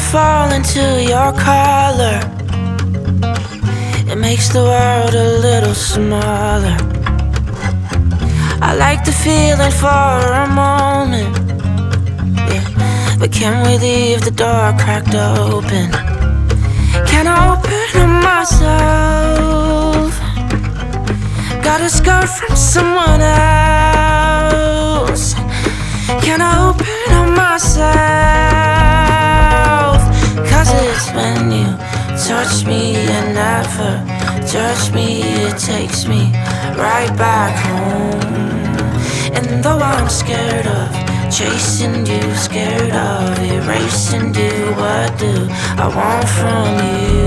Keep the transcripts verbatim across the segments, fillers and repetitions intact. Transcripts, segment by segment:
fall into your collar. It makes the world a little smaller. I like the feeling for a moment, yeah, but can we leave the door cracked open? Can I open up myself? Got a scar from someone else. Can I open up myself? Cause it's when you touch me and never judge me, it takes me right back home. And though I'm scared of chasing you, scared of erasing you, what do I want from you?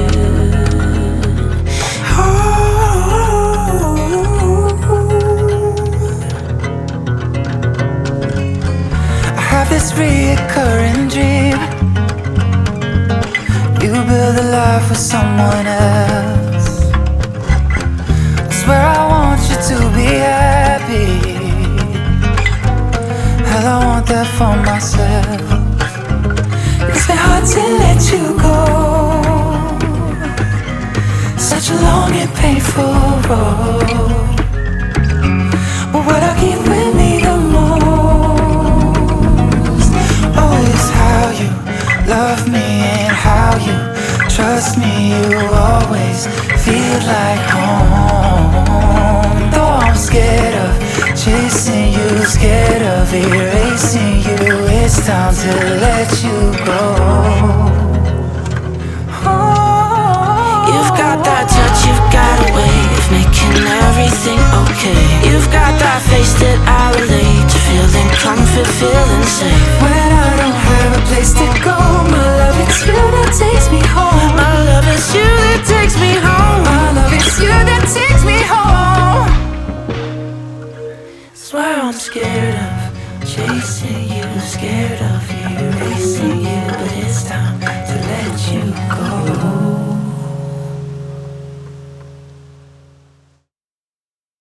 I have this reoccurring dream. You build a life with someone else. I swear I want you to be happy. Hell, I want that for myself. It's been hard to let you go. Such a long and painful road. But what I keep with me the most, oh, is how you love me and how you trust me. You always feel like home. Though I'm scared of chasing you, scared of erasing you, it's time to let you go. You've got that touch, you've got a way of making everything okay. You've got that face that I relate to, feeling comfort, feeling safe. When I don't have a place to go, my love, it's you that takes me home. My love, it's you that takes me home. My love, it's you that takes me home. Swear I'm scared of chasing you, scared of erasing you, but it's time to let you go.